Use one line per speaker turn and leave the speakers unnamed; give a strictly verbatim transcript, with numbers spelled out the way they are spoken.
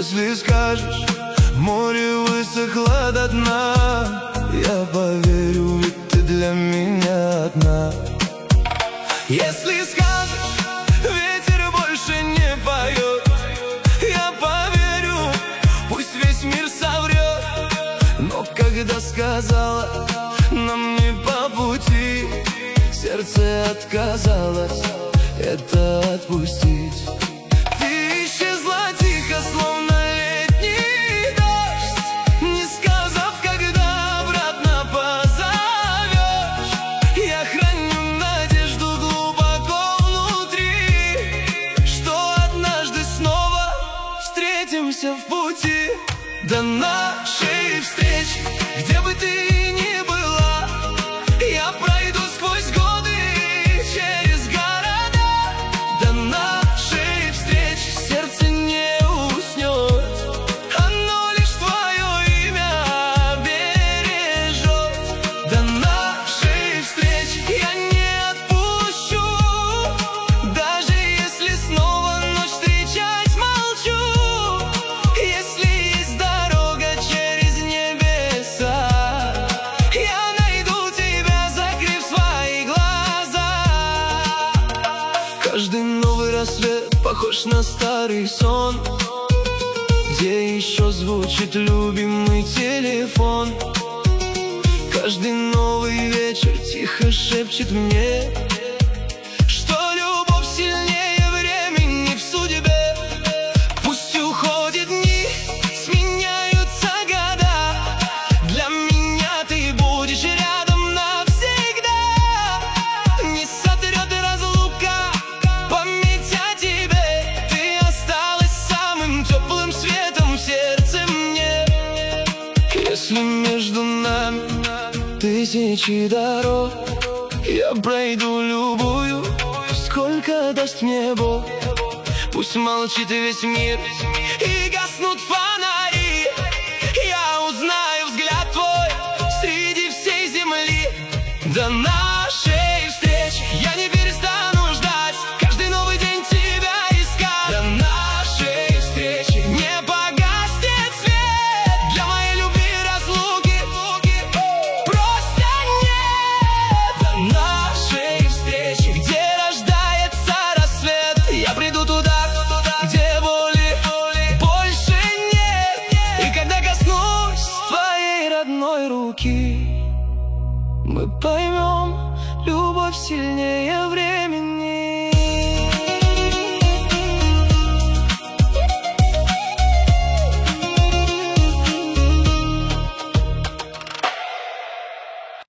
Если скажешь, море высохло до дна, я поверю, ведь ты для меня одна. Если скажешь, ветер больше не поет, я поверю, пусть весь мир соврет. Но когда сказала, нам не по пути, сердце отказалось это отпустить. Ты исчезла тихо, словно летний дождь, не сказав, когда обратно позовешь. Я храню надежду глубоко внутри, что однажды снова встретимся в пути. До нашей встречи, где бы ты ни была, я пройду сквозь годы через города. До нашей встречи сердце не уснет, оно лишь твое имя бережет. До нашей встречи я не отпущу, даже если снова ночь встречать молчу. Если есть дорога через небеса, я найду тебя, закрыв свои глаза. Каждый новый рассвет похож на старый сон, где еще звучит любимый телефон. Каждый новый вечер тихо шепчет мне, что любовь сильнее времени в судьбе. Пусть уходят дни, сменяются года, для меня ты будешь рядом навсегда. Не сотрет разлука память о тебе, ты осталась самым теплым светом в сердце мне. Если между нами тысячи дорог, я пройду любую, сколько даст мне Бог. Пусть молчит весь мир и гаснут фонари, я узнаю взгляд твой среди всей земли. До нашей встречи я не перестану ждать, каждый новый день тебя искать. До нашей встречи не погаснет свет, для моей любви разлуки просто нет. До нашей встречи, где рождается рассвет, я приду туда, где боли больше нет. И когда коснусь твоей родной руки, мы поймем, любовь сильнее времени.